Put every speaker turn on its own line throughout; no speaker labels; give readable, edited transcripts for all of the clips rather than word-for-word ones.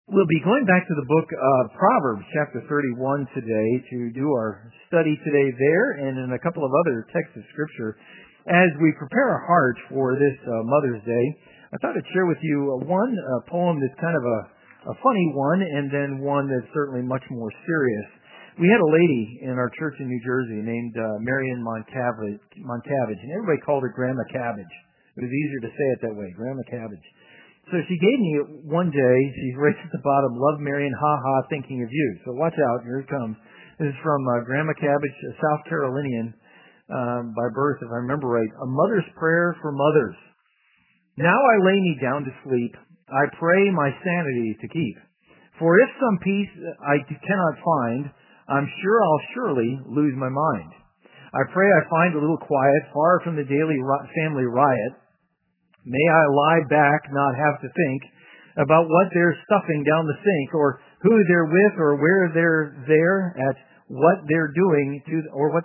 We'll be going back to the book of Proverbs, chapter 31 today, to do our study today there and in a couple of other texts of Scripture. As we prepare our hearts for this Mother's Day, I thought I'd share with you one poem that's kind of a funny one, and then one that's certainly much more serious. We had a lady in our church in New Jersey named Marion Montcavage, and everybody called her Grandma Cabbage. It was easier to say it that way, Grandma Cabbage. So she gave me one day, she's right at the bottom, "Love Marion, ha ha, thinking of you." So watch out, here it comes. This is from Grandma Cabbage, a South Carolinian by birth, if I remember right. "A mother's prayer for mothers. Now I lay me down to sleep. I pray my sanity to keep. For if some peace I cannot find, I'm sure I'll surely lose my mind. I pray I find a little quiet, far from the daily family riot. May I lie back, not have to think about what they're stuffing down the sink, or who they're with, or where they're there, at what they're doing to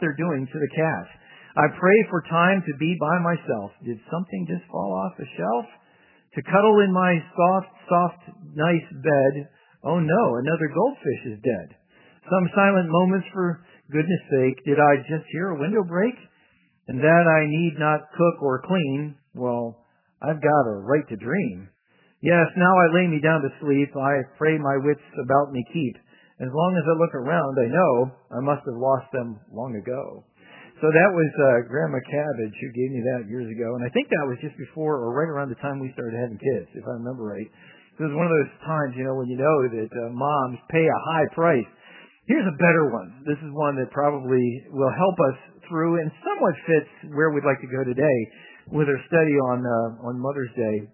the cat. I pray for time to be by myself. Did something just fall off the shelf? To cuddle in my soft, nice bed. Oh no, another goldfish is dead. Some silent moments, for goodness sake. Did I just hear a window break? And that I need not cook or clean. Well, I've got a right to dream. Yes, now I lay me down to sleep. I pray my wits about me keep. As long as I look around, I know I must have lost them long ago." So that was Grandma Cabbage who gave me that years ago. And I think that was just before or right around the time we started having kids, if I remember right. It was one of those times, when you know that moms pay a high price. Here's a better one. This is one that probably will help us through and somewhat fits where we'd like to go today with our study on Mother's Day.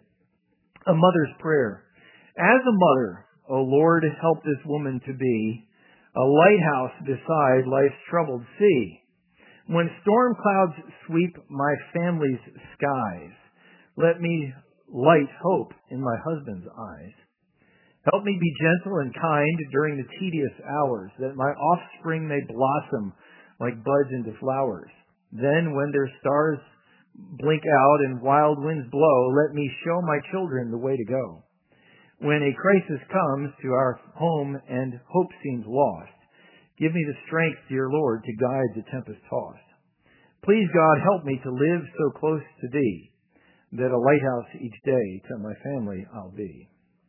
A mother's prayer. "As a mother, O Lord, help this woman to be a lighthouse beside life's troubled sea. When storm clouds sweep my family's skies, let me light hope in my husband's eyes. Help me be gentle and kind during the tedious hours, that my offspring may blossom like buds into flowers. Then when their stars blink out and wild winds blow, let me show my children the way to go. When a crisis comes to our home and hope seems lost, give me the strength, dear Lord, to guide the tempest tossed. Please, God, help me to live so close to Thee, that a lighthouse each day to my family I'll be."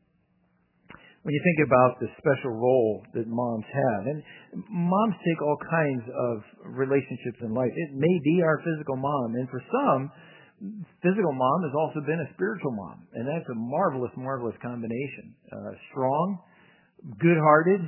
When you think about the special role that moms have, and moms take all kinds of relationships in life. It may be our physical mom, and for some, physical mom has also been a spiritual mom, and that's a marvelous, marvelous combination. Strong, good-hearted,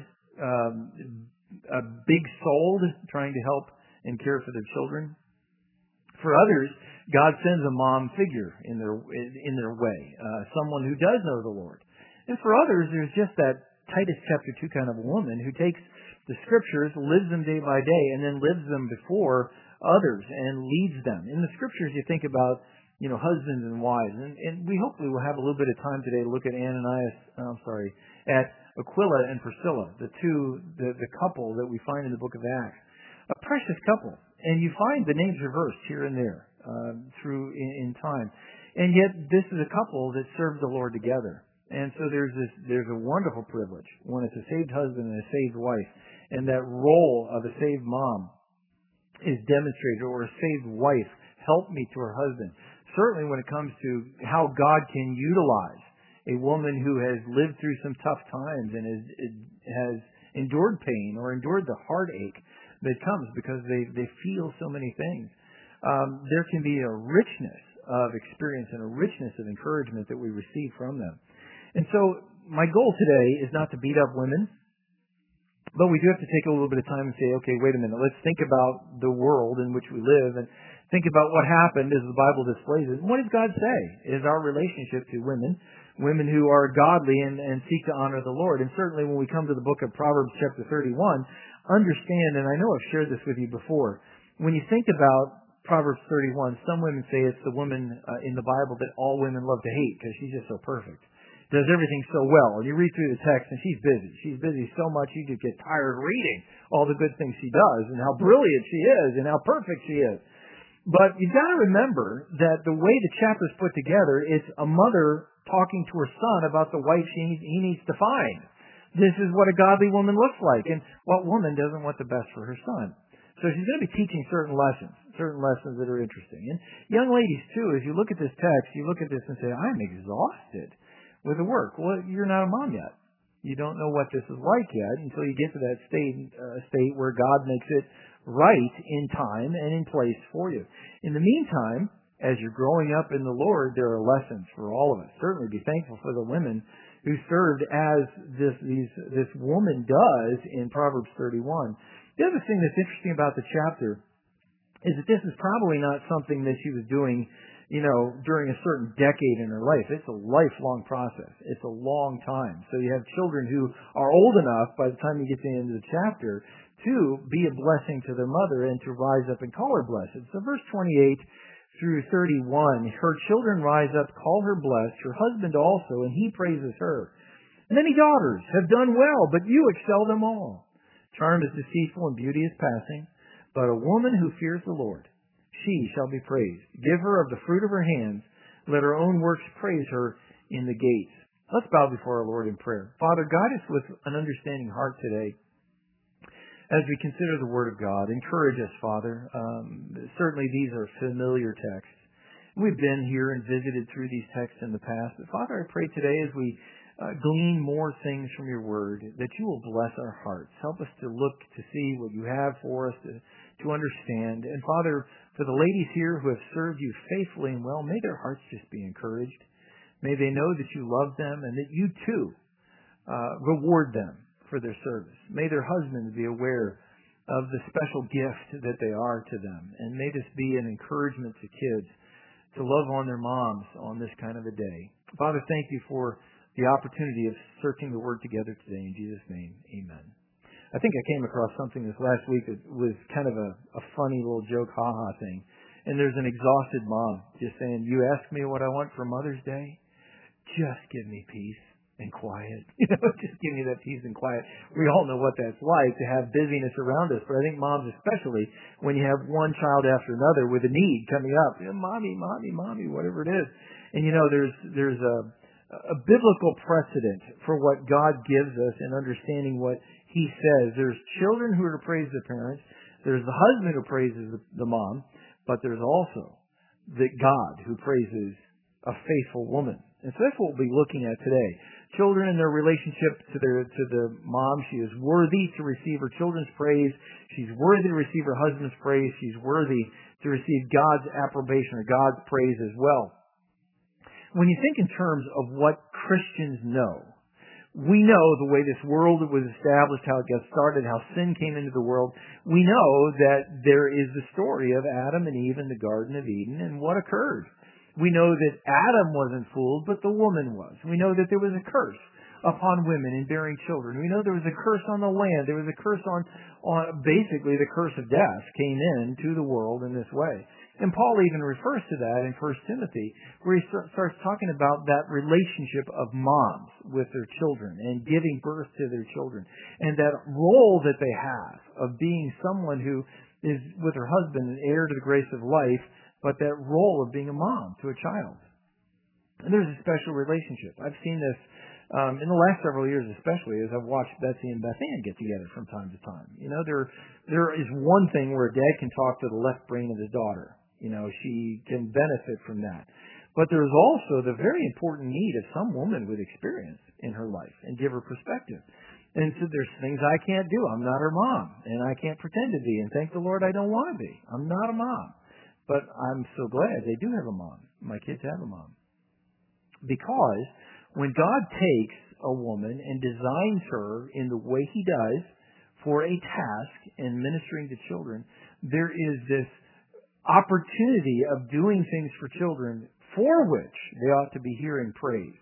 big-souled, trying to help and care for their children. For others, God sends a mom figure in their way, someone who does know the Lord. And for others, there's just that Titus chapter 2 kind of woman who takes the Scriptures, lives them day by day, and then lives them before others and leads them. In the Scriptures, you think about, husbands and wives. And we hopefully will have a little bit of time today to look at at Aquila and Priscilla, the couple that we find in the book of Acts. A precious couple. And you find the names reversed here and there through in time. And yet, this is a couple that served the Lord together. And so there's a wonderful privilege when it's a saved husband and a saved wife, and that role of a saved mom is demonstrated, or a saved wife help me to her husband. Certainly when it comes to how God can utilize a woman who has lived through some tough times and has endured pain or endured the heartache that comes because they feel so many things. There can be a richness of experience and a richness of encouragement that we receive from them. And so my goal today is not to beat up women, but we do have to take a little bit of time and say, okay, wait a minute, let's think about the world in which we live and think about what happened as the Bible displays it. What does God say is our relationship to women who are godly and seek to honor the Lord. And certainly when we come to the book of Proverbs chapter 31, understand, and I know I've shared this with you before, when you think about Proverbs 31, some women say it's the woman in the Bible that all women love to hate because she's just so perfect. Does everything so well. And you read through the text and she's busy. She's busy so much you just get tired reading all the good things she does and how brilliant she is and how perfect she is. But you've got to remember that the way the chapter's put together, it's a mother talking to her son about the wife he needs to find. This is what a godly woman looks like. And what woman doesn't want the best for her son? So she's going to be teaching certain lessons that are interesting. And young ladies, too, as you look at this text, you look at this and say, I'm exhausted with the work. Well, you're not a mom yet. You don't know what this is like yet until you get to that state where God makes it right in time and in place for you. In the meantime, as you're growing up in the Lord, there are lessons for all of us. Certainly be thankful for the women who served as this woman does in Proverbs 31. The other thing that's interesting about the chapter is that this is probably not something that she was doing, during a certain decade in her life. It's a lifelong process. It's a long time. So you have children who are old enough by the time you get to the end of the chapter to be a blessing to their mother and to rise up and call her blessed. So verse 28 through 31, her children rise up, call her blessed, her husband also, and he praises her. Many daughters have done well, but you excel them all. Charm is deceitful and beauty is passing, but a woman who fears the Lord, she shall be praised. Give her of the fruit of her hands. Let her own works praise her in the gates. Let's bow before our Lord in prayer. Father, guide us with an understanding heart today as we consider the Word of God. Encourage us, Father. Certainly these are familiar texts. We've been here and visited through these texts in the past. But Father, I pray today as we glean more things from your Word, that you will bless our hearts. Help us to look to see what you have for us, to understand. And Father, for the ladies here who have served you faithfully and well, may their hearts just be encouraged. May they know that you love them and that you too reward them for their service. May their husbands be aware of the special gift that they are to them. And may this be an encouragement to kids to love on their moms on this kind of a day. Father, thank you for the opportunity of searching the Word together today. In Jesus' name, amen. I think I came across something this last week that was kind of a funny little joke, ha-ha thing. And there's an exhausted mom just saying, you ask me what I want for Mother's Day? Just give me peace and quiet. Just give me that peace and quiet. We all know what that's like to have busyness around us, but I think moms especially, when you have one child after another with a need coming up, mommy, whatever it is. And there's a biblical precedent for what God gives us in understanding what He says. There's children who are to praise their parents. There's the husband who praises the mom, but there's also the God who praises a faithful woman. And so that's what we'll be looking at today. Children in their relationship to the mom. She is worthy to receive her children's praise. She's worthy to receive her husband's praise. She's worthy to receive God's approbation or God's praise as well. When you think in terms of what Christians know, we know the way this world was established, how it got started, how sin came into the world. We know that there is the story of Adam and Eve in the Garden of Eden and what occurred. We know that Adam wasn't fooled, but the woman was. We know that there was a curse upon women in bearing children. We know there was a curse on the land. There was a curse on basically the curse of death came into the world in this way. And Paul even refers to that in 1 Timothy, where he starts talking about that relationship of moms with their children and giving birth to their children, and that role that they have of being someone who is with her husband an heir to the grace of life, but that role of being a mom to a child. And there's a special relationship. I've seen this in the last several years, especially as I've watched Betsy and Beth Ann get together from time to time. There is one thing where a dad can talk to the left brain of his daughter. She can benefit from that. But there's also the very important need of some woman with experience in her life and give her perspective. And so there's things I can't do. I'm not her mom, and I can't pretend to be. And thank the Lord I don't want to be. I'm not a mom. But I'm so glad they do have a mom. My kids have a mom. Because when God takes a woman and designs her in the way He does for a task in ministering to children, there is this opportunity of doing things for children for which they ought to be hearing praise.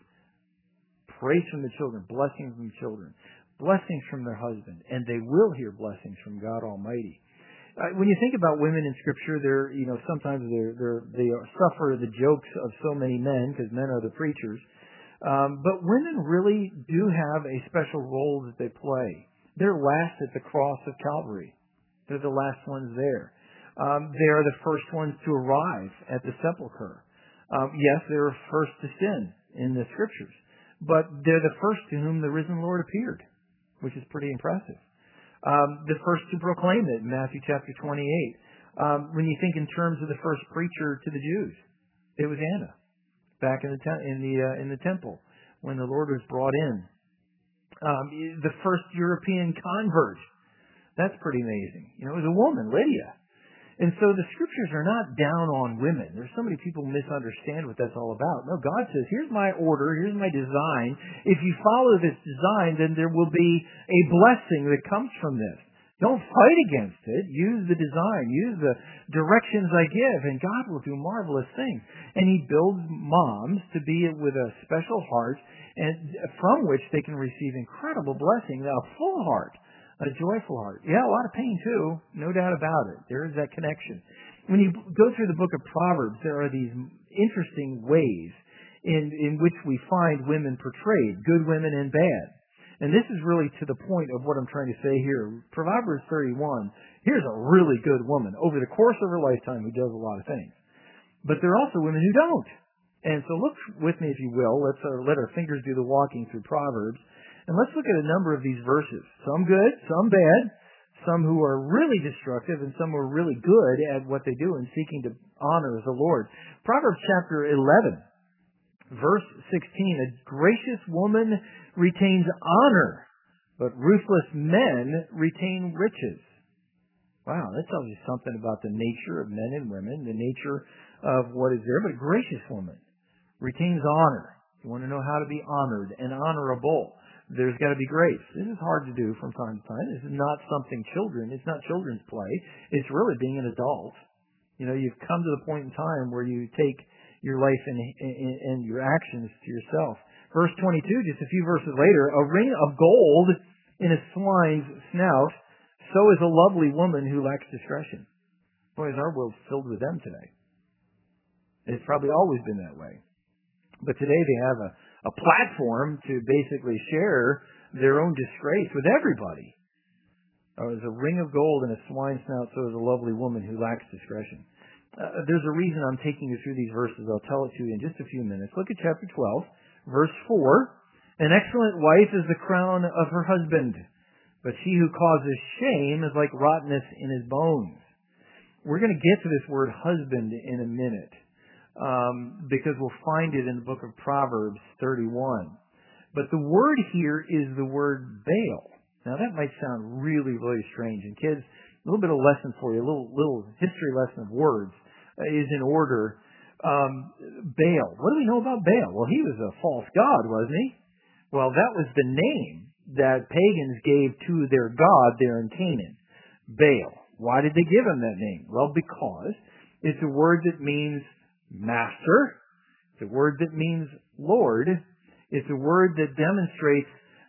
Praise from the children, blessings from the children, blessings from their husband, and they will hear blessings from God Almighty. When you think about women in Scripture, sometimes they suffer the jokes of so many men because men are the preachers. But women really do have a special role that they play. They're last at the cross of Calvary. They're the last ones there. They are the first ones to arrive at the sepulcher. Yes, they were first to sin in the Scriptures, but they're the first to whom the risen Lord appeared, which is pretty impressive. The first to proclaim it in Matthew chapter 28. When you think in terms of the first preacher to the Jews, it was Anna back in the temple when the Lord was brought in. The first European convert. That's pretty amazing. It was a woman, Lydia. And so the Scriptures are not down on women. There's so many people misunderstand what that's all about. No, God says, here's my order, here's my design. If you follow this design, then there will be a blessing that comes from this. Don't fight against it. Use the design. Use the directions I give, and God will do marvelous things. And He builds moms to be with a special heart, and from which they can receive incredible blessing, a full heart. A joyful heart. Yeah, a lot of pain too, no doubt about it. There is that connection. When you go through the book of Proverbs, there are these interesting ways in which we find women portrayed, good women and bad. And this is really to the point of what I'm trying to say here. Proverbs 31, here's a really good woman over the course of her lifetime who does a lot of things. But there are also women who don't. And so look with me, if you will. Let's let our fingers do the walking through Proverbs. And let's look at a number of these verses. Some good, some bad, some who are really destructive, and some who are really good at what they do and seeking to honor the Lord. Proverbs chapter 11, verse 16, a gracious woman retains honor, but ruthless men retain riches. Wow, that tells you something about the nature of men and women, the nature of what is there. But a gracious woman retains honor. You want to know how to be honored and honorable. There's got to be grace. This is hard to do from time to time. This is not something it's not children's play. It's really being an adult. You've come to the point in time where you take your life and your actions to yourself. Verse 22, just a few verses later, a ring of gold in a swine's snout, so is a lovely woman who lacks discretion. Boy, is our world filled with them today. It's probably always been that way. But today they have a platform to basically share their own disgrace with everybody. There's a ring of gold and a swine's snout, so is a lovely woman who lacks discretion. There's a reason I'm taking you through these verses. I'll tell it to you in just a few minutes. Look at chapter 12, verse 4. An excellent wife is the crown of her husband, but she who causes shame is like rottenness in his bones. We're going to get to this word husband in a minute. Because we'll find it in the book of Proverbs 31. But the word here is the word Baal. Now that might sound really, really strange. And kids, a little bit of lesson for you, a little history lesson of words is in order. Baal. What do we know about Baal? Well, he was a false god, wasn't he? Well, that was the name that pagans gave to their god there in Canaan. Baal. Why did they give him that name? Well, because it's a word that means master. It's a word that means Lord. It's a word that demonstrates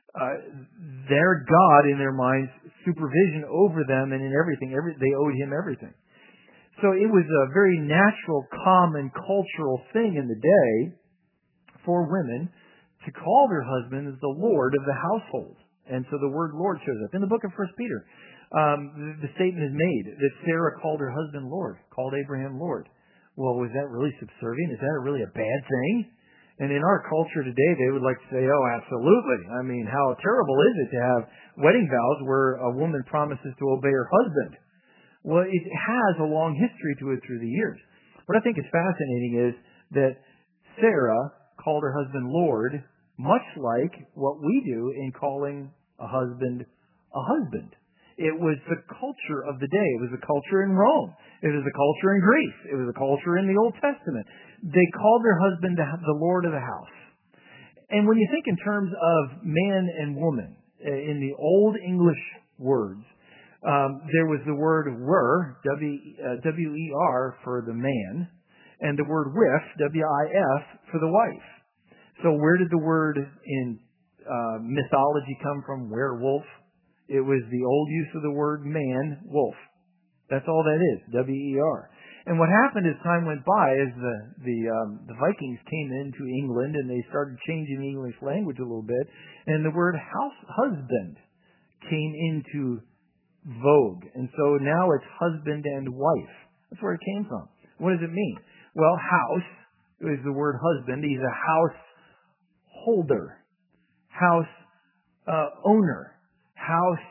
their God in their minds, supervision over them and in everything. They owed him everything. So it was a very natural, common, cultural thing in the day for women to call their husbands the Lord of the household. And so the word Lord shows up. In the book of 1 Peter, the statement is made that Sarah called her husband Lord, called Abraham Lord. Well, was that really subservient? Is that really a bad thing? And in our culture today, they would like to say, oh, absolutely. I mean, how terrible is it to have wedding vows where a woman promises to obey her husband? Well, it has a long history to it through the years. What I think is fascinating is that Sarah called her husband Lord, much like what we do in calling a husband a husband. It was the culture of the day. It was the culture in Rome. It was the culture in Greece. It was the culture in the Old Testament. They called their husband the Lord of the house. And when you think in terms of man and woman, in the Old English words, there was the word wer, W-E-R, for the man, and the word wif, W-I-F, for the wife. So where did the word in mythology come from, werewolf? It was the old use of the word man, wolf. That's all that is, W-E-R. And what happened as time went by is the Vikings came into England and they started changing the English language a little bit, and the word husband came into vogue. And so now it's husband and wife. That's where it came from. What does it mean? Well, house is the word husband. He's a householder, house owner, house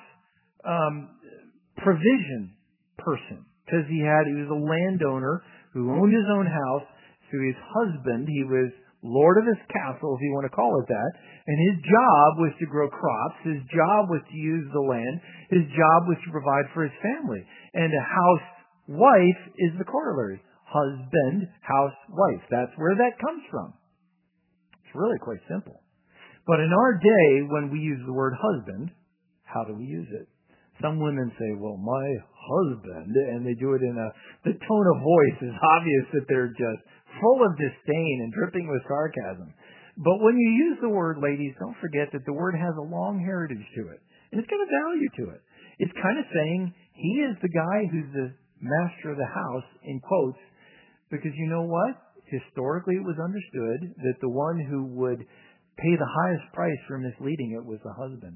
provision person. Because he was a landowner who owned his own house. So his husband, he was lord of his castle, if you want to call it that. And his job was to grow crops. His job was to use the land. His job was to provide for his family. And a housewife is the corollary. Husband, housewife. That's where that comes from. It's really quite simple. But in our day, when we use the word husband, how do we use it? Some women say, well, my husband, and they do it in the tone of voice is obvious that they're just full of disdain and dripping with sarcasm. But when you use the word, ladies, don't forget that the word has a long heritage to it. And it's got a value to it. It's kind of saying he is the guy who's the master of the house, in quotes, because you know what? Historically, it was understood that the one who would pay the highest price for misleading it was the husband.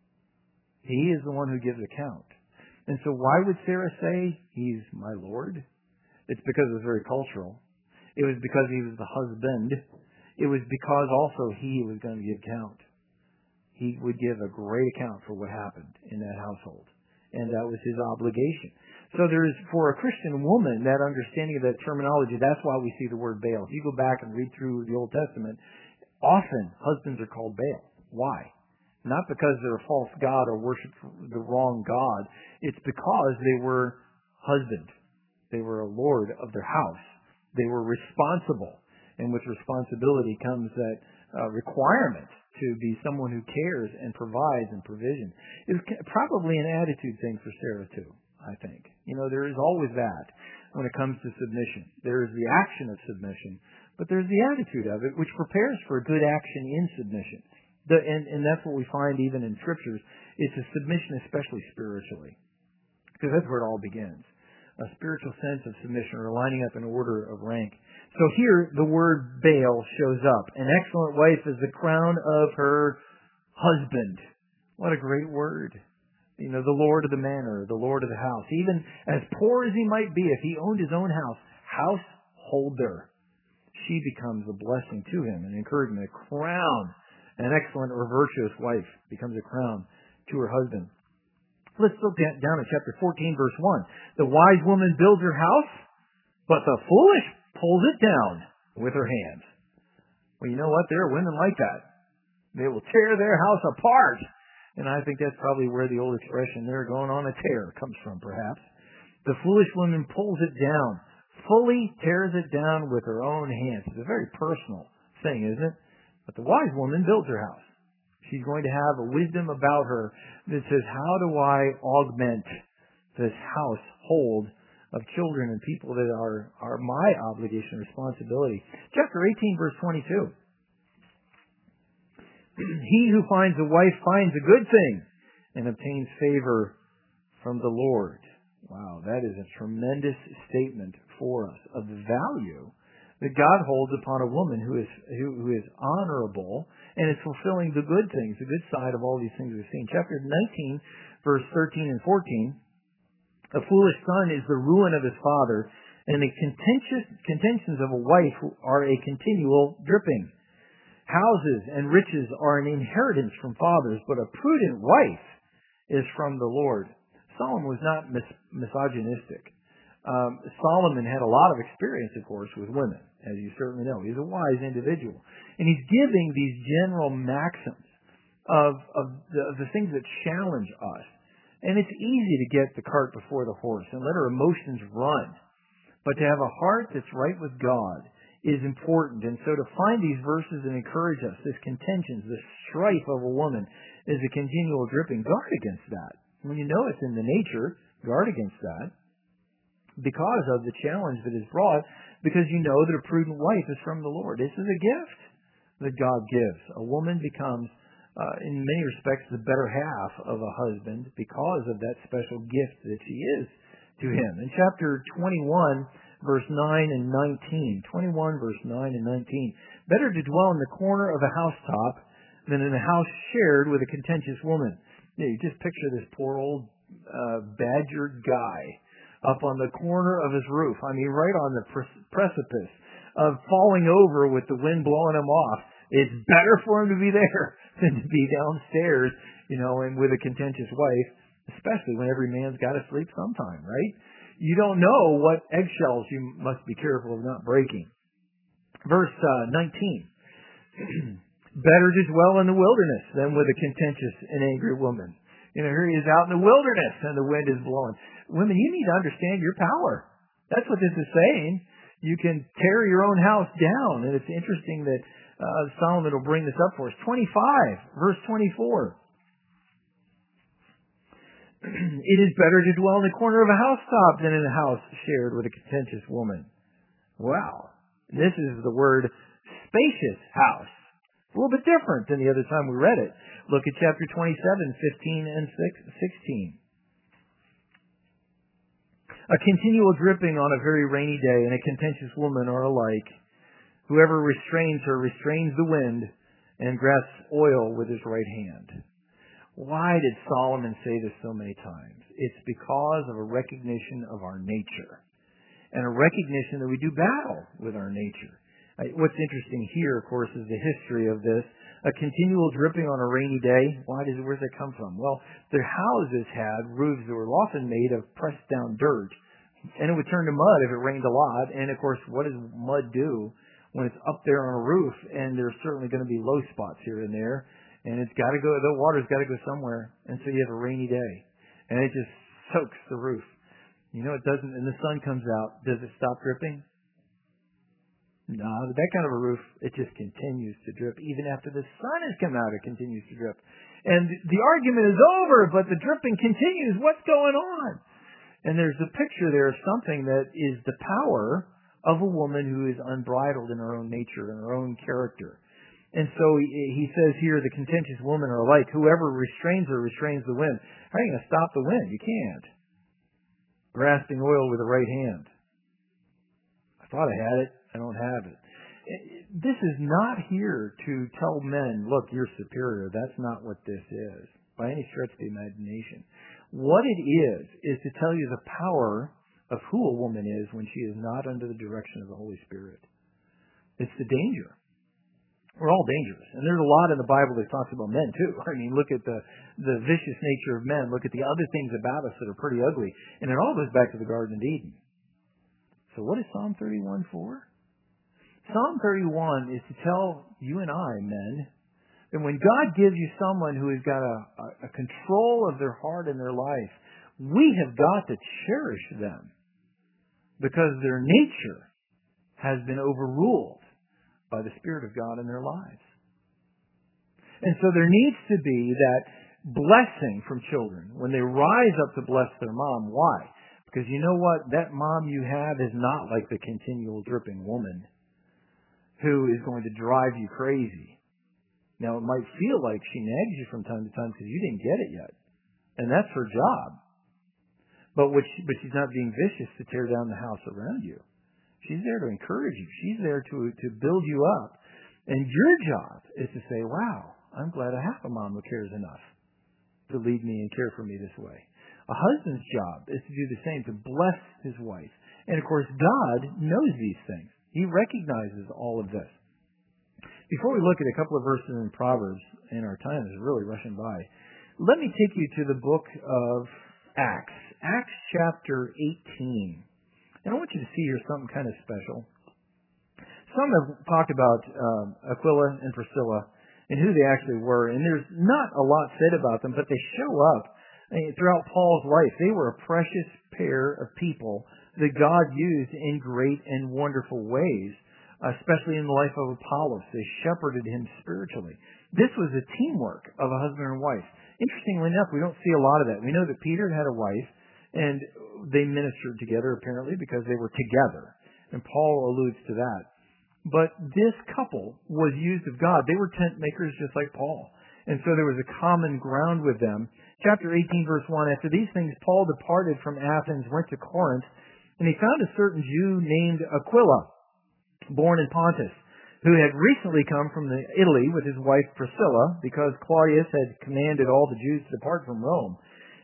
He is the one who gives account. And so why would Sarah say, he's my Lord? It's because it was very cultural. It was because he was the husband. It was because also he was going to give account. He would give a great account for what happened in that household. And that was his obligation. So there is, for a Christian woman, that understanding of that terminology, that's why we see the word Baal. If you go back and read through the Old Testament, often husbands are called Baal. Why? Not because they're a false god or worship the wrong god. It's because they were husband. They were a lord of their house. They were responsible. And with responsibility comes that requirement to be someone who cares and provides and provision. It's probably an attitude thing for Sarah too, I think. You know, there is always that when it comes to submission. There is the action of submission, but there's the attitude of it, which prepares for good action in submission. And that's what we find even in scriptures. It's a submission, especially spiritually, because that's where it all begins. A spiritual sense of submission or lining up in order of rank. So here the word Baal shows up. An excellent wife is the crown of her husband. What a great word. You know, the Lord of the manor, the Lord of the house. Even as poor as he might be, if he owned his own house, householder, she becomes a blessing to him, an encouragement, a crown. An excellent or virtuous wife becomes a crown to her husband. Let's look down at chapter 14, verse 1. The wise woman builds her house, but the foolish pulls it down with her hands. Well, you know what? There are women like that. They will tear their house apart. And I think that's probably where the old expression, they're going on a tear, comes from, perhaps. The foolish woman pulls it down, fully tears it down with her own hands. It's a very personal thing, isn't it? But the wise woman builds her house. She's going to have a wisdom about her that says, how do I augment this household of children and people that are my obligation and responsibility? Chapter 18, verse 22. He who finds a wife finds a good thing and obtains favor from the Lord. Wow, that is a tremendous statement for us of the value that God holds upon a woman who is honorable and is fulfilling the good things, the good side of all these things we've seen. Chapter 19, verse 13 and 14. A foolish son is the ruin of his father, and the contentions of a wife are a continual dripping. Houses and riches are an inheritance from fathers, but a prudent wife is from the Lord. Solomon was not misogynistic. Solomon had a lot of experience, of course, with women, as you certainly know. He's a wise individual. And he's giving these general maxims of the things that challenge us. And it's easy to get the cart before the horse and let our emotions run. But to have a heart that's right with God is important. And so to find these verses and encourage us, this contention, this strife of a woman is a continual dripping. Guard against that. When you know it's in the nature, guard against that. Because of the challenge that is brought, because you know that a prudent wife is from the Lord. This is a gift that God gives. A woman becomes, in many respects, the better half of a husband because of that special gift that she is to him. In chapter 21, verse 9 and 19. 21, verse 9 and 19. Better to dwell in the corner of a housetop than in a house shared with a contentious woman. You just picture this poor old badgered guy up on the corner of his roof. I mean, right on the precipice of falling over with the wind blowing him off. It's better for him to be there than to be downstairs, and with a contentious wife, especially when every man's got to sleep sometime, right? You don't know what eggshells you must be careful of not breaking. Verse 19. Better to dwell in the wilderness than with a contentious and angry woman. Here he is out in the wilderness and the wind is blowing. Women, you need to understand your power. That's what this is saying. You can tear your own house down. And it's interesting that Solomon will bring this up for us. 25, verse 24. It is better to dwell in the corner of a housetop than in a house shared with a contentious woman. Wow. This is the word spacious house. It's a little bit different than the other time we read it. Look at chapter 27, 15 and 16. A continual dripping on a very rainy day and a contentious woman are alike. Whoever restrains her restrains the wind and grasps oil with his right hand. Why did Solomon say this so many times? It's because of a recognition of our nature and a recognition that we do battle with our nature. What's interesting here, of course, is the history of this. A continual dripping on a rainy day. Where does that come from? Well, their houses had roofs that were often made of pressed down dirt, and it would turn to mud if it rained a lot. And of course, what does mud do when it's up there on a roof? And there's certainly going to be low spots here and there, and it's got to go. The water's got to go somewhere, and so you have a rainy day, and it just soaks the roof. It doesn't. And the sun comes out. Does it stop dripping? No, that kind of a roof, it just continues to drip. Even after the sun has come out, it continues to drip. And the argument is over, but the dripping continues. What's going on? And there's a picture there of something that is the power of a woman who is unbridled in her own nature and her own character. And so he says here, the contentious woman are alike. Whoever restrains her restrains the wind. How are you going to stop the wind? You can't. Grasping oil with the right hand. I thought I had it. I don't have it. This is not here to tell men, look, you're superior. That's not what this is, by any stretch of the imagination. What it is to tell you the power of who a woman is when she is not under the direction of the Holy Spirit. It's the danger. We're all dangerous. And there's a lot in the Bible that talks about men, too. I mean, look at the vicious nature of men. Look at the other things about us that are pretty ugly. And it all goes back to the Garden of Eden. So what is Psalm 31 for? Psalm 31 is to tell you and I, men, that when God gives you someone who has got a control of their heart and their life, we have got to cherish them because their nature has been overruled by the Spirit of God in their lives. And so there needs to be that blessing from children when they rise up to bless their mom. Why? Because you know what? That mom you have is not like the continual dripping woman who is going to drive you crazy. Now, it might feel like she nags you from time to time because you didn't get it yet. And that's her job. But she's not being vicious to tear down the house around you. She's there to encourage you. She's there to build you up. And your job is to say, wow, I'm glad I have a mom who cares enough to lead me and care for me this way. A husband's job is to do the same, to bless his wife. And of course, God knows these things. He recognizes all of this. Before we look at a couple of verses in Proverbs, and our time is really rushing by, let me take you to the book of Acts. Acts chapter 18. And I want you to see here something kind of special. Some have talked about Aquila and Priscilla and who they actually were, and there's not a lot said about them, but they show up throughout Paul's life. They were a precious pair of people that God used in great and wonderful ways, especially in the life of Apollos. They shepherded him spiritually. This was a teamwork of a husband and wife. Interestingly enough, we don't see a lot of that. We know that Peter had a wife, and they ministered together apparently because they were together. And Paul alludes to that. But this couple was used of God. They were tent makers just like Paul. And so there was a common ground with them. Chapter 18, verse 1, after these things, Paul departed from Athens, went to Corinth, and he found a certain Jew named Aquila, born in Pontus, who had recently come from Italy with his wife Priscilla, because Claudius had commanded all the Jews to depart from Rome.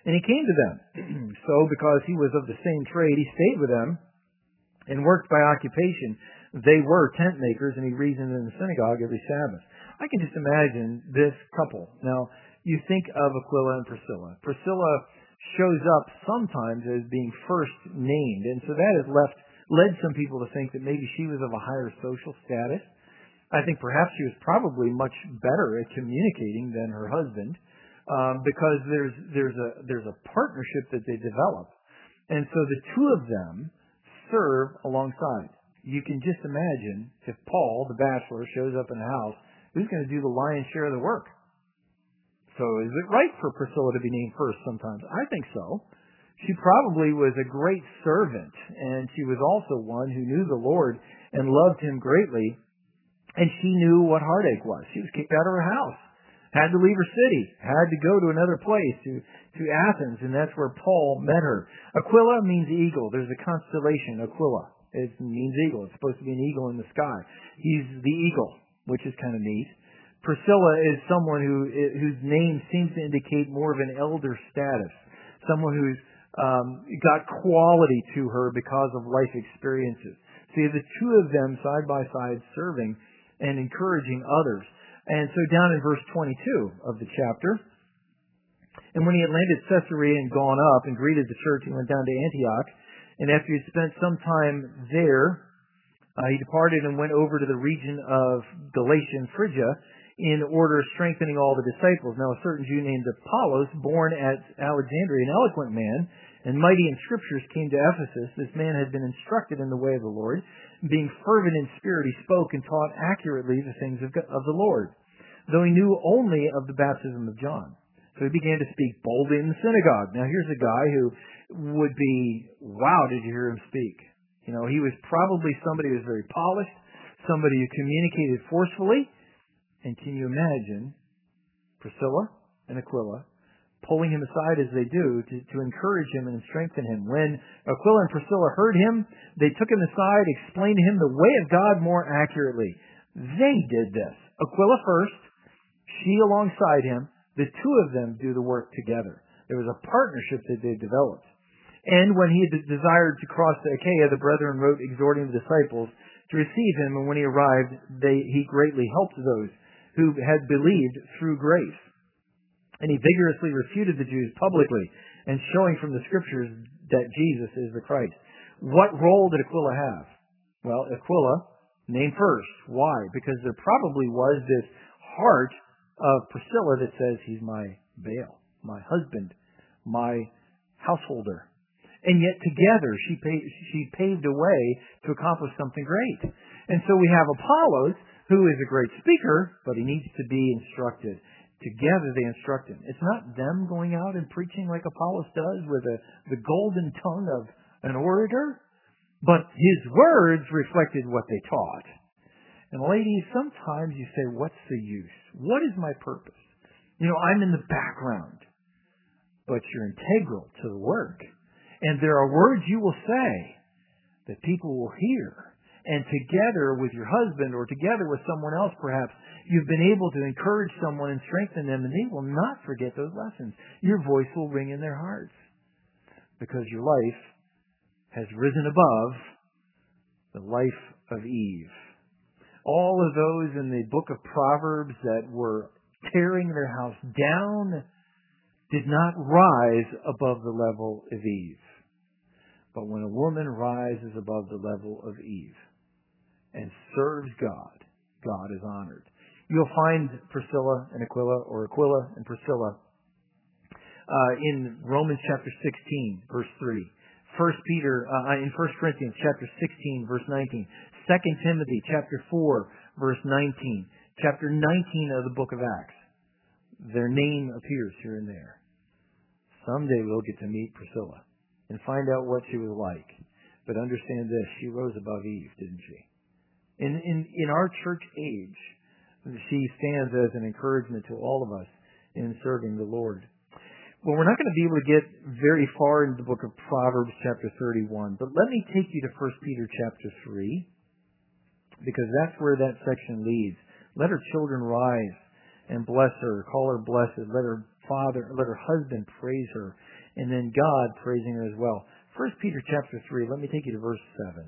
And he came to them. So because he was of the same trade, he stayed with them and worked by occupation. They were tent makers, and he reasoned in the synagogue every Sabbath. I can just imagine this couple. Now, you think of Aquila and Priscilla. Priscilla shows up sometimes as being first named, and so that has led some people to think that maybe she was of a higher social status. I think perhaps she was probably much better at communicating than her husband, because there's a partnership that they develop, and so the two of them serve alongside. You can just imagine if Paul, the bachelor, shows up in a house, who's going to do the lion's share of the work? So is it right for Priscilla to be named first sometimes? I think so. She probably was a great servant, and she was also one who knew the Lord and loved him greatly, and she knew what heartache was. She was kicked out of her house, had to leave her city, had to go to another place, to Athens, and that's where Paul met her. Aquila means eagle. There's a constellation, Aquila. It means eagle. It's supposed to be an eagle in the sky. He's the eagle, which is kind of neat. Priscilla is someone whose name seems to indicate more of an elder status, someone who's got quality to her because of life experiences. So you have the two of them side by side serving and encouraging others. And so down in verse 22 of the chapter, and when he had landed Caesarea and gone up and greeted the church, he went down to Antioch. And after he had spent some time there, he departed and went over to the region of Galatia and Phrygia in order of strengthening all the disciples. Now a certain Jew named Apollos, born at Alexandria, an eloquent man, and mighty in scriptures, came to Ephesus. This man had been instructed in the way of the Lord. Being fervent in spirit, he spoke and taught accurately the things of the Lord, though he knew only of the baptism of John. So he began to speak boldly in the synagogue. Now here's a guy who would be, wow, did you hear him speak? You know, he was probably somebody who was very polished, somebody who communicated forcefully. And can you imagine Priscilla and Aquila pulling him aside as they do to encourage him and strengthen him? When Aquila and Priscilla heard him, they took him aside, explained to him the way of God more accurately. They did this. Aquila first, she alongside him. The two of them do the work together. There was a partnership that they developed. And when he had desired to cross to Achaia, the brethren wrote exhorting the disciples to receive him, and when he arrived, he greatly helped those who had believed through grace. And he vigorously refuted the Jews publicly, and showing from the scriptures that Jesus is the Christ. What role did Aquila have? Well, Aquila, named first. Why? Because there probably was this heart of Priscilla that says, he's my Baal, my husband, my householder. And yet together she paved a way to accomplish something great. And so we have Apollos, who is a great speaker, but he needs to be instructed. Together they instruct him. It's not them going out and preaching like Apollos does with the golden tongue of an orator, but his words reflected what they taught. And ladies, sometimes you say, what's the use? What is my purpose? You know, I'm in the background, but you're integral to the work. And there are words you will say that people will hear. And together with your husband or together with someone else perhaps, you've been able to encourage someone and strengthen them, and they will not forget those lessons. Your voice will ring in their hearts because your life has risen above the life of Eve. All of those in the book of Proverbs that were tearing their house down did not rise above the level of Eve. But when a woman rises above the level of Eve and serves God, God is honored. You'll find Priscilla and Aquila, or Aquila and Priscilla, in Romans chapter 16, verse 3. In 1 Corinthians chapter 16, verse 19. 2 Timothy chapter 4, verse 19. Chapter 19 of the book of Acts. Their name appears here and there. Someday we'll get to meet Priscilla and find out what she was like. But understand this, she rose above Eve, didn't she? In our church age, she stands as an encouragement to all of us in serving the Lord. Well, we're not going to be able to get very far into the book of Proverbs chapter 31, but let me take you to 1 Peter chapter 3, because that's where that section leads. Let her children rise and bless her, call her blessed. Let her let her husband praise her, and then God praising her as well. 1 Peter chapter 3, let me take you to verse 7.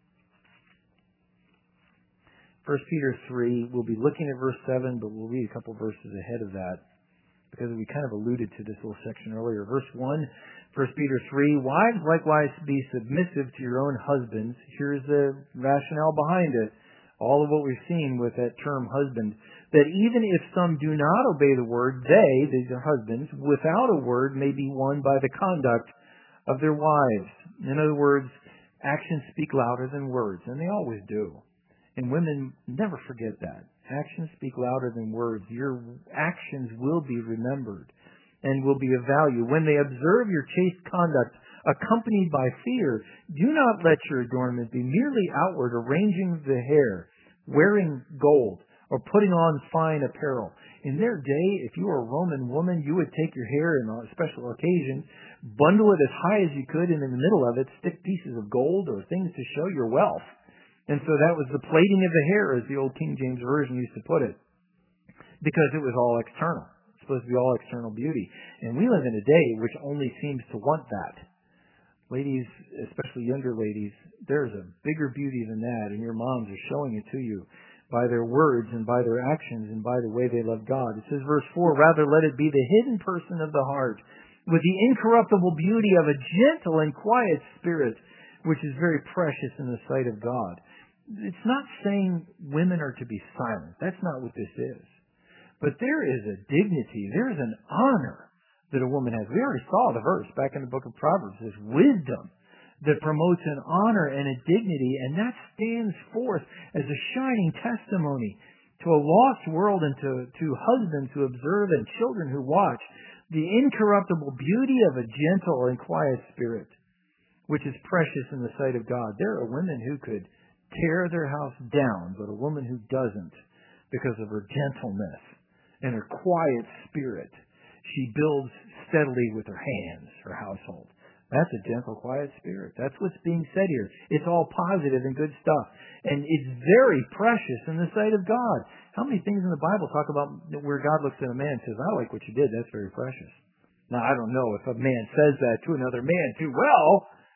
1 Peter 3, we'll be looking at verse 7, but we'll read a couple verses ahead of that, because we kind of alluded to this little section earlier. Verse 1, 1 Peter 3, wives likewise be submissive to your own husbands. Here's the rationale behind it. All of what we've seen with that term husband, that even if some do not obey the word, they, these are husbands, without a word may be won by the conduct of their wives. In other words, actions speak louder than words, and they always do. And women, never forget that. Actions speak louder than words. Your actions will be remembered and will be of value. When they observe your chaste conduct accompanied by fear, do not let your adornment be merely outward, arranging the hair, wearing gold, or putting on fine apparel. In their day, if you were a Roman woman, you would take your hair in a special occasion, bundle it as high as you could, and in the middle of it, stick pieces of gold or things to show your wealth. And so that was the plaiting of the hair, as the old King James Version used to put it, because it was all external. It's supposed to be all external beauty. And we live in a day which only seems to want that. Ladies, especially younger ladies, there's a bigger beauty than that, and your moms are showing it to you by their words and by their actions and by the way they love God. It says, verse 4, rather let it be the hidden person of the heart, with the incorruptible beauty of a gentle and quiet spirit, which is very precious in the sight of God. It's not saying women are to be silent. That's not what this is. But there is a dignity, there is an honor that a woman has. We already saw the verse back in the book of Proverbs. There's wisdom that promotes an honor and a dignity, and that stands forth as a shining testimony to a lost world and to husbands who observe and children who watch the incorruptible beauty of a gentle and quiet spirit, which is precious in the sight of God. There are women who could tear their house down, but a woman who doesn't, because of her gentleness and her quiet spirit. She builds steadily with her hands, her household. That's a gentle, quiet spirit. That's what's being said here. It's all positive and good stuff. And it's very precious in the sight of God. How many things in the Bible talk about where God looks at a man and says, I like what you did. That's very precious. Now, I don't know if a man says that to another man too well.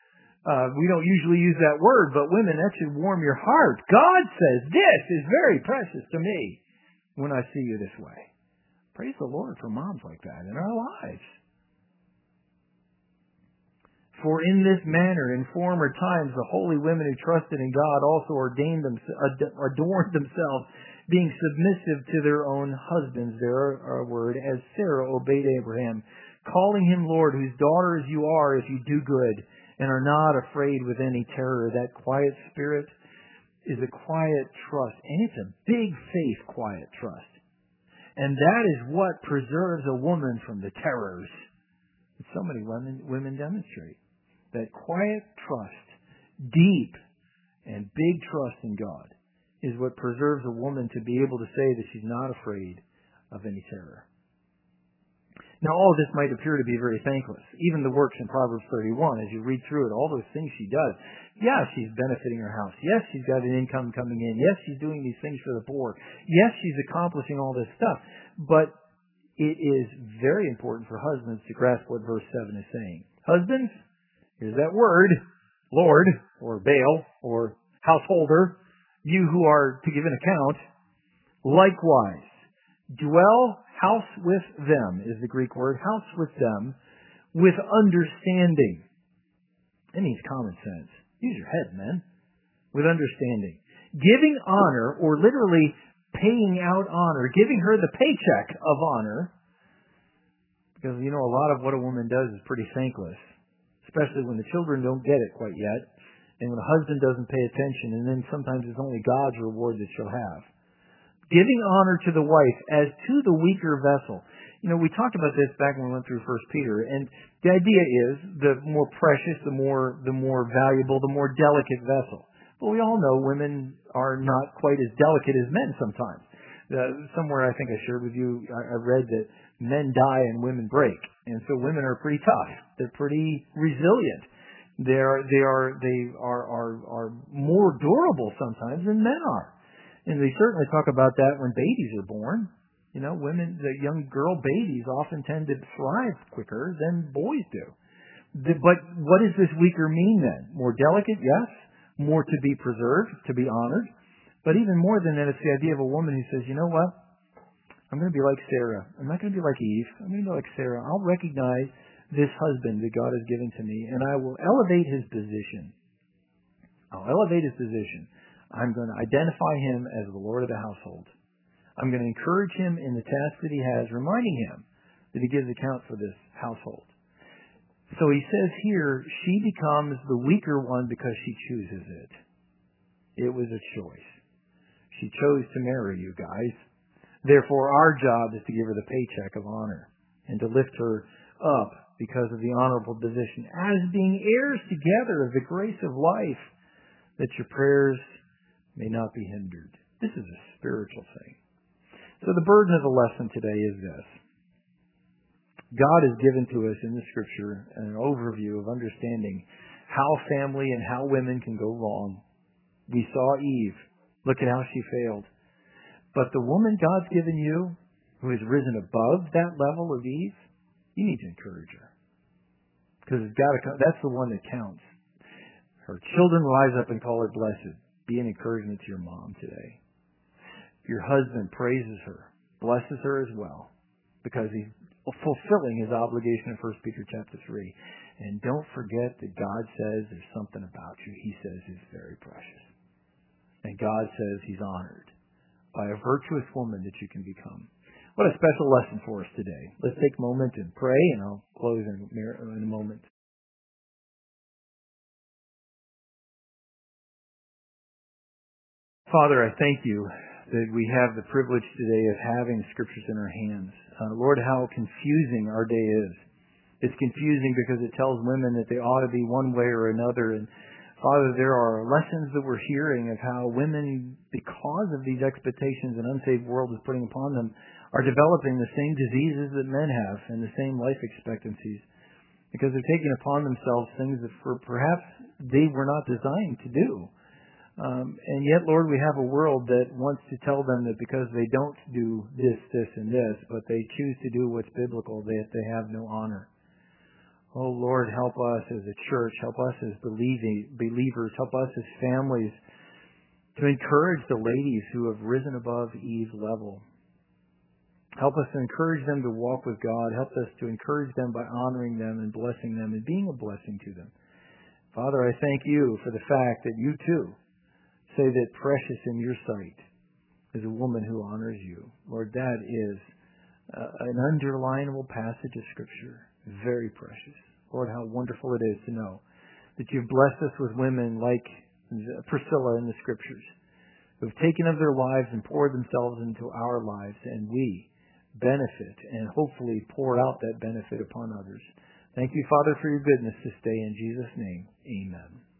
We don't usually use that word, but women, that should warm your heart. God says, this is very precious to me when I see you this way. Praise the Lord for moms like that in our lives. For in this manner, in former times, the holy women who trusted in God also adorned themselves, being submissive to their own husbands, their word, as Sarah obeyed Abraham, calling him Lord, whose daughters you are if you do good, and are not afraid with any terror. That quiet spirit is a quiet trust, and it's a big faith quiet trust. And that is what preserves a woman from the terrors that so many women demonstrate. That quiet trust, deep and big trust in God, is what preserves a woman to be able to say that she's not afraid of any terror. Now, all of this might appear to be very thankless. Even the works in Proverbs 31, as you read through it, all those things she does. Yeah, she's benefiting her house. Yes, she's got an income coming in. Yes, she's doing these things for the poor. Yes, she's accomplishing all this stuff. But it is very important for husbands to grasp what verse 7 is saying. Husbands, here's that word, Lord, or Baal, or householder, you who are to give an account, likewise, dwell, house with them is the Greek word, house with them, with understanding. That means common sense. Use your head, men. With understanding. Giving honor, or literally paying out honor, giving her the paycheck of honor, because, you know, a lot of what a woman does is pretty thankless, especially when the children don't get it quite yet, and when a husband doesn't pay attention, and then sometimes it's only God's reward that she'll have. Giving honor to the wife as to the weaker vessel. You know, we talked about this back when we went through 1 Peter, and the idea is the more precious, the more valuable, the more delicate vessel. But we all know women are not quite as delicate as men sometimes. Somewhere I think I shared with you, I read that men die and women break. And so women are pretty tough. They're pretty resilient. They are more durable sometimes than men are. And they certainly talk about that when babies are born. Women, the young girl babies often tend to thrive quicker than boys do. But what does this weaker mean then? More delicate, yes. More to be preserved, to be honored. But even more than that, it's the idea of a woman who says, you know what? I'm going to be like Sarah. I'm not going to be like Eve. I'm going to be like Sarah. I'll recognize this husband that God has given to me, and I will elevate his position. I'll elevate his position. I'm going to identify him as the Lord of the household. I'm going to encourage him in the task that he has, reminding him that he gives account for this household. So he says here, she becomes the weaker one because she chooses it. It was a choice. She chose to marry you guys. Therefore, our job is to give her the paycheck of honor and to lift her up because of the honorable position as being heirs together of the grace of life, that your prayers may not be hindered. This is a spiritual thing. So the burden of the lesson today is this. God has given to us in the Scripture an overview of understanding how family and how women can go wrong. We saw Eve. Look at how she failed. But the woman God's given you, who has risen above that level of Eve, you need to encourage her. Because that's the one that counts. Her children rise up and call her blessed. Be an encouragement to your mom today. Your husband praises her, blesses her as well, because he's fulfilling his obligation in 1 Peter chapter 3. And don't forget that God says there's something about you. He says he's very precious. And God says he's honored by a virtuous woman that you can become. What a special lesson for us today. Let's take a moment and pray, and I'll close in a moment. Father, I thank you that we have the privilege today of having Scriptures in our hands. Lord, how confusing our day is. It's confusing because it tells women that they ought to be one way or another. And Father, there are lessons that we're hearing of how women, because of these expectations an unsaved world is putting upon them, are developing the same diseases that men have and the same life expectancies. Because they're taking upon themselves things that perhaps they were not designed to do. And yet, Lord, we have a world that wants to tell them that because they don't do this, and this, but they choose to do what's biblical, that they have no honor. Oh, Lord, help us as a church, help us as believers, help us as families to encourage the ladies who have risen above Eve's level. Help us to encourage them to walk with God. Help us to encourage them by honoring them and blessing them and being a blessing to them. Father, I thank you for the fact that you too say that precious in your sight is a woman who honors you. Lord, that is an underlinable passage of Scripture. Very precious. Lord, how wonderful it is to know that you've blessed us with women like Priscilla in the Scriptures, who have taken of their lives and poured themselves into our lives, and we benefit and hopefully pour out that benefit upon others. Thank you, Father, for your goodness this day. In Jesus' name, amen.